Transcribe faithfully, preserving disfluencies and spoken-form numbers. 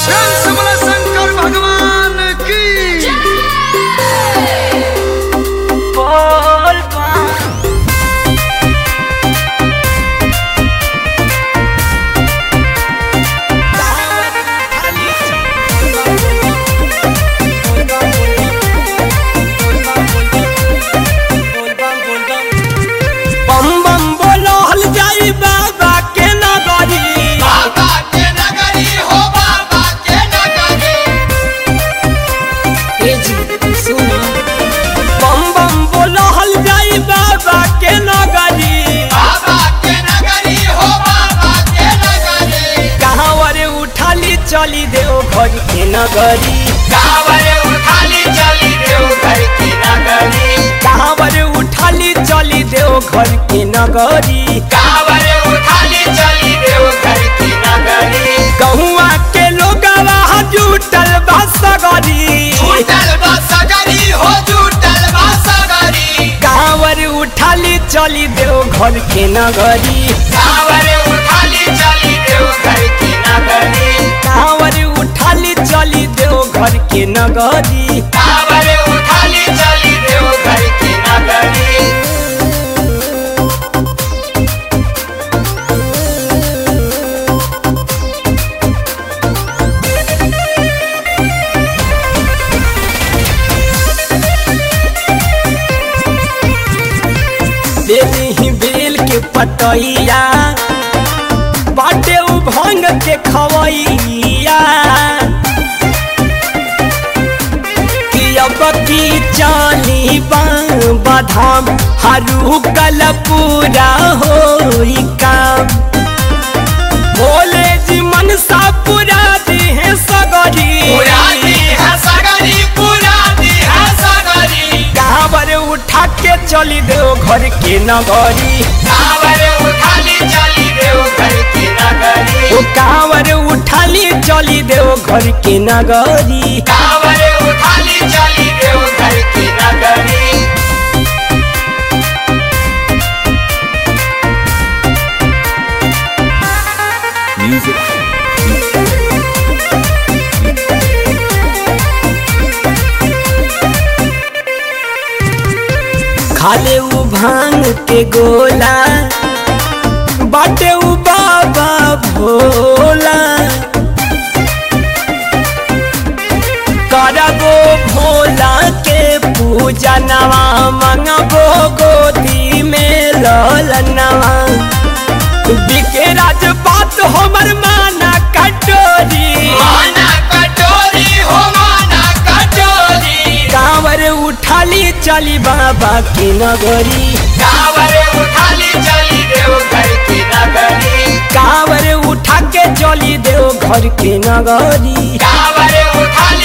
शंकर भगवान की बोल बा बम बम बोलो हल जाई बाबा के नगरी बाबा के नगरी हो बाबा के नगरी ए जी सुनो बम बम बोलो हल जाई बाबा के नगरी बाबा के नगरी हो बाबा के नगरी कहावरे उठाली चली देओ घर के नगरी कावरे उठाली चली देव घर की नगरी कहावरे उठाली चली देओ घर के नगरी कावरे उठाली चली देव घर की नगरी गहुआ के लोगवा जुटल बा सगरी जुटल बा सगरी हो जुटल बा सगरी कहावरे उठाली चली देओ घर के नगरी कावरे उठाली चली देव घर की नगरी कहावरे उठाली चली देओ घर के नगरी कावरे उठाली चली देव घर की नगरी देली ही बेल के पतैया बाटे उ भंग के खवैया कि अब की चाली बाधाम हरू कल पूरा होई काम भोले जी मनसा पूरा दी है सगरी पुरानी है सगरी पुरानी है सगरी कांवर उठा के चली दो घर के नगरी कावरे उठाली चली देव घर की नगरी ओ कांवर उठाली चली दो घर के नगरी कावरे उठाली चली देव घर की नगरी खाले उ भांग के गोला बाटे उ बाबा भोला करबो भोला के पूजा नवा मंगबो गोदी में ललनवा बिके राज बात हमर माना कटोरी माना कटोरी हो माना कटोरी कांवर उठाली चली बाबा के नगरी कावरे उठाली चली देव घर की नगरी कांवर उठा के चली दो घर के नगरी कावरे उठाली